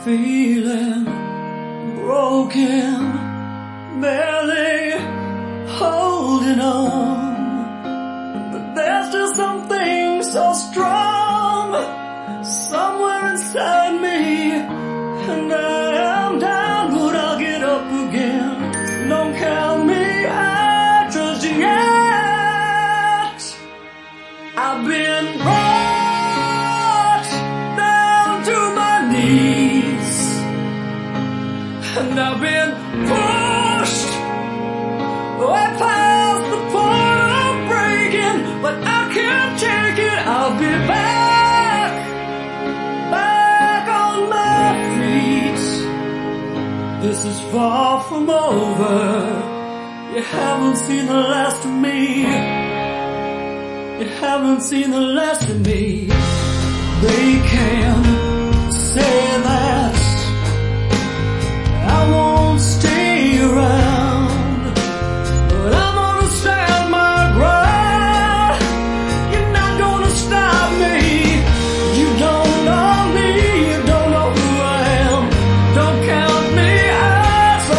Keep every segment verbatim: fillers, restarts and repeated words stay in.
feeling broken, barely holding on, but there's just something so strong somewhere inside me, and I am down, but I'll get up again. Don't count me out just yet. I've been brought down to my knees, and I've been pushed way past the point of breaking, but I can't take it. I'll be back, back on my feet. This is far from over. You haven't seen the last of me. You haven't seen the last of me. They can say that I won't stay around, but I'm gonna stand my ground. You're not gonna stop me. You don't know me, you don't know who I am. Don't count me out so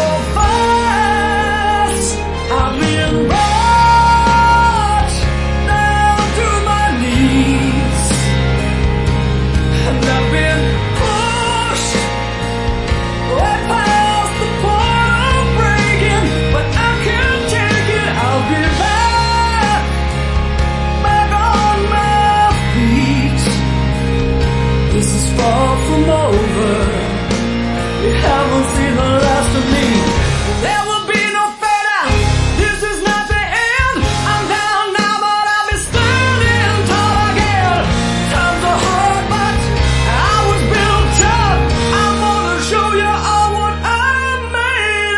fast. I've been brought down to my knees, and I've been pushed way past the point of breaking, but I can't take it. I'll be back, back on my feet. This is far from over. You haven't seen the last of me. There will be no fade out. This is not the end. I'm down now, but I'll be standing tall again. Times are hard, but I was built up. I'm gonna show you all what I'm made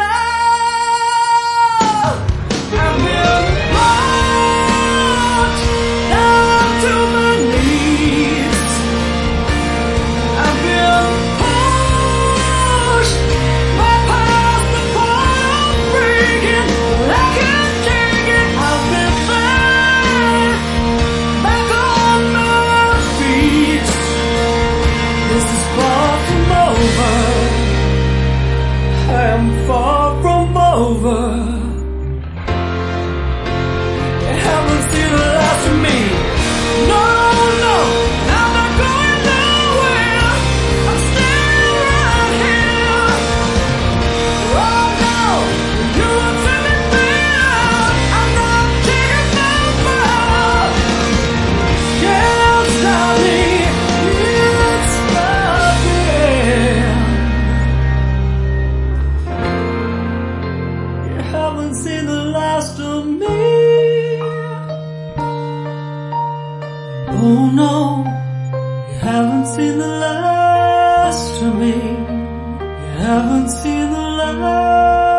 of. I've been brought down to my knees. I've been pushed way past the point of breaking. I can't take it. I've been back, back on my feet. This is far from over. I am far from over. You haven't seen the last of me. No, no, I'm not going nowhere. I'm staying right here. Oh no, you are taking me out. I'm not taking my part. Can't stop me. It's nothing. You haven't seen the last of me. Oh no, you haven't seen the last of me. You haven't seen the last.